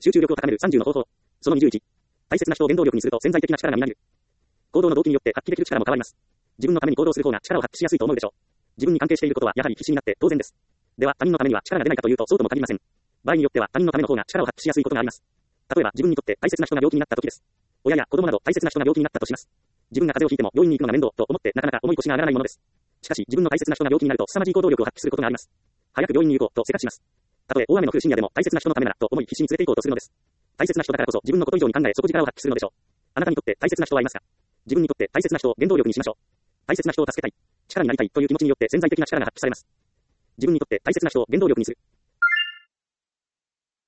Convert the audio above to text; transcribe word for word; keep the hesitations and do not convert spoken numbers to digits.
集中力を高めるさんじゅうの方法。そのにじゅういち。大切な人を原動力にすると潜在的な力がみなぎる。行動の動機によって発揮できる力も変わります。自分のために行動する方が力を発揮しやすいと思うでしょう。自分に関係していることはやはり必死になって当然です。では他人のためには力が出ないかというとそうとも限りません。場合によっては他人のための方が力を発揮しやすいことがあります。例えば自分にとって大切な人が病気になった時です。親や子供など大切な人が病気になったとします。自分が風邪をひいても病院に行くのが面倒と思ってなかなか重い腰が上がらないものです。しかし自分の大切な人が病気になると凄まじい行動力を発揮することがあります。早く病院に行こうとせかします。たとえ大雨の降る深夜でも大切な人のためならと思い必死に連れて行こうとするのです。大切な人だからこそ自分のこと以上に考え底力を発揮するのでしょう。あなたにとって大切な人はいますか？自分にとって大切な人を原動力にしましょう。大切な人を助けたい、力になりたいという気持ちによって潜在的な力が発揮されます。自分にとって大切な人を原動力にする。